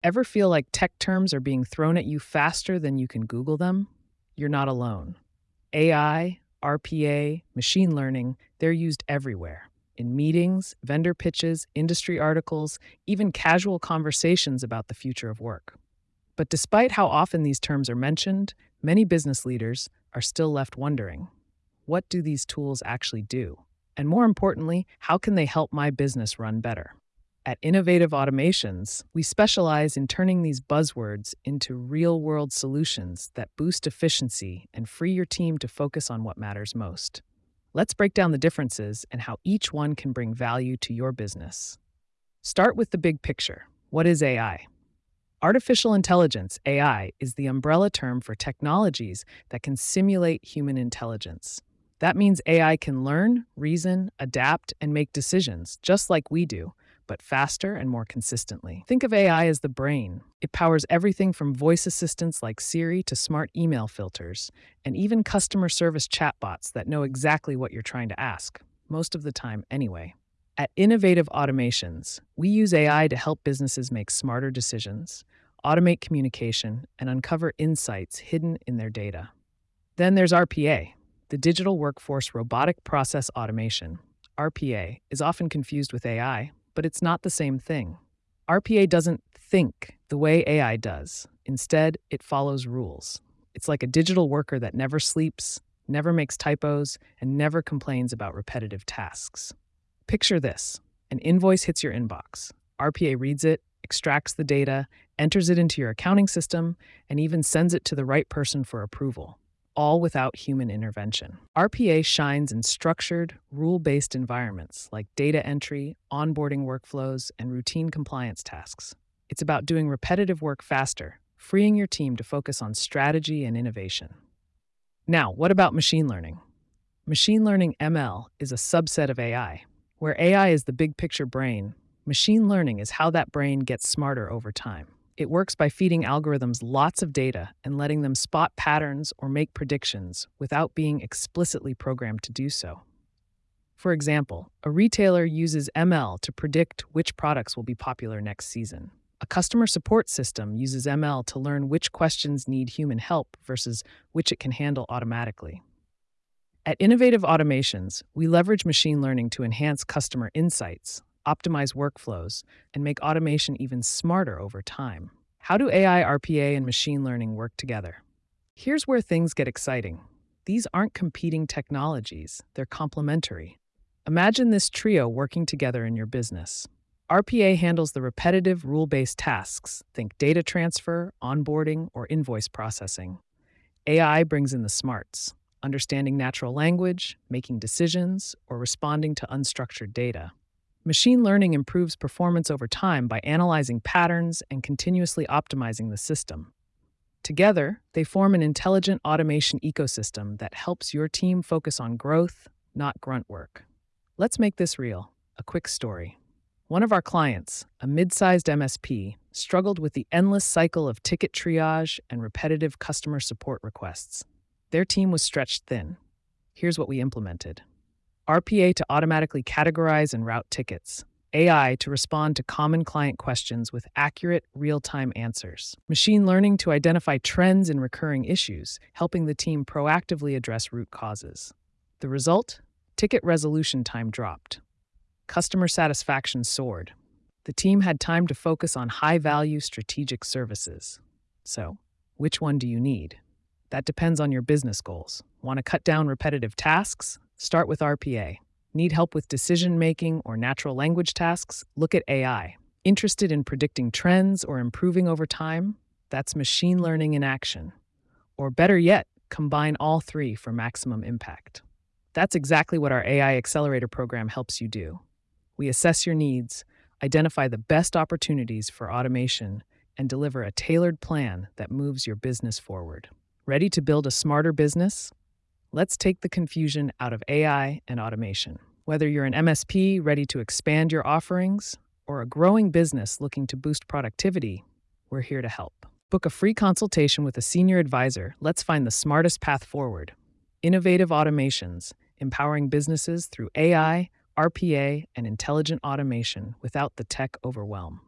Ever feel like tech terms are being thrown at you faster than you can Google them? You're not alone. AI, RPA, machine learning, they're used everywhere. In meetings, vendor pitches, industry articles, even casual conversations about the future of work. But despite how often these terms are mentioned, many business leaders are still left wondering, what do these tools actually do? And more importantly, how can they help my business run better? At Innovative Automations, we specialize in turning these buzzwords into real world solutions that boost efficiency and free your team to focus on what matters most. Let's break down the differences and how each one can bring value to your business. Start with the big picture. What is AI? Artificial intelligence, AI, is the umbrella term for technologies that can simulate human intelligence. That means AI can learn, reason, adapt, and make decisions, just like we do, but faster and more consistently. Think of AI as the brain. It powers everything from voice assistants like Siri to smart email filters, and even customer service chatbots that know exactly what you're trying to ask, most of the time anyway. At Innovative Automations, we use AI to help businesses make smarter decisions, automate communication, and uncover insights hidden in their data. Then there's RPA, the Digital Workforce Robotic Process Automation. RPA is often confused with AI, but it's not the same thing. RPA doesn't think the way AI does. Instead, it follows rules. It's like a digital worker that never sleeps, never makes typos, and never complains about repetitive tasks. Picture this. An invoice hits your inbox. RPA reads it, extracts the data, enters it into your accounting system, and even sends it to the right person for approval, all without human intervention. RPA shines in structured, rule-based environments like data entry, onboarding workflows, and routine compliance tasks. It's about doing repetitive work faster, freeing your team to focus on strategy and innovation. Now, what about machine learning? Machine learning ML is a subset of AI. Where AI is the big picture brain, machine learning is how that brain gets smarter over time. It works by feeding algorithms lots of data and letting them spot patterns or make predictions without being explicitly programmed to do so. For example, a retailer uses ML to predict which products will be popular next season. A customer support system uses ML to learn which questions need human help versus which it can handle automatically. At Innovative Automations, we leverage machine learning to enhance customer insights, optimize workflows, and make automation even smarter over time. How do AI, RPA, and machine learning work together? Here's where things get exciting. These aren't competing technologies, they're complementary. Imagine this trio working together in your business. RPA handles the repetitive, rule-based tasks, think data transfer, onboarding, or invoice processing. AI brings in the smarts, understanding natural language, making decisions, or responding to unstructured data. Machine learning improves performance over time by analyzing patterns and continuously optimizing the system. Together, they form an intelligent automation ecosystem that helps your team focus on growth, not grunt work. Let's make this real. A quick story. One of our clients, a mid-sized MSP, struggled with the endless cycle of ticket triage and repetitive customer support requests. Their team was stretched thin. Here's what we implemented. RPA to automatically categorize and route tickets. AI to respond to common client questions with accurate, real-time answers. Machine learning to identify trends in recurring issues, helping the team proactively address root causes. The result? Ticket resolution time dropped. Customer satisfaction soared. The team had time to focus on high-value strategic services. So, which one do you need? That depends on your business goals. Want to cut down repetitive tasks? Start with RPA. Need help with decision-making or natural language tasks? Look at AI. Interested in predicting trends or improving over time? That's machine learning in action. Or better yet, combine all three for maximum impact. That's exactly what our AI Accelerator program helps you do. We assess your needs, identify the best opportunities for automation, and deliver a tailored plan that moves your business forward. Ready to build a smarter business? Let's take the confusion out of AI and automation. Whether you're an MSP ready to expand your offerings or a growing business looking to boost productivity, we're here to help. Book a free consultation with a senior advisor. Let's find the smartest path forward. Innovative Automations, empowering businesses through AI, RPA, and intelligent automation without the tech overwhelm.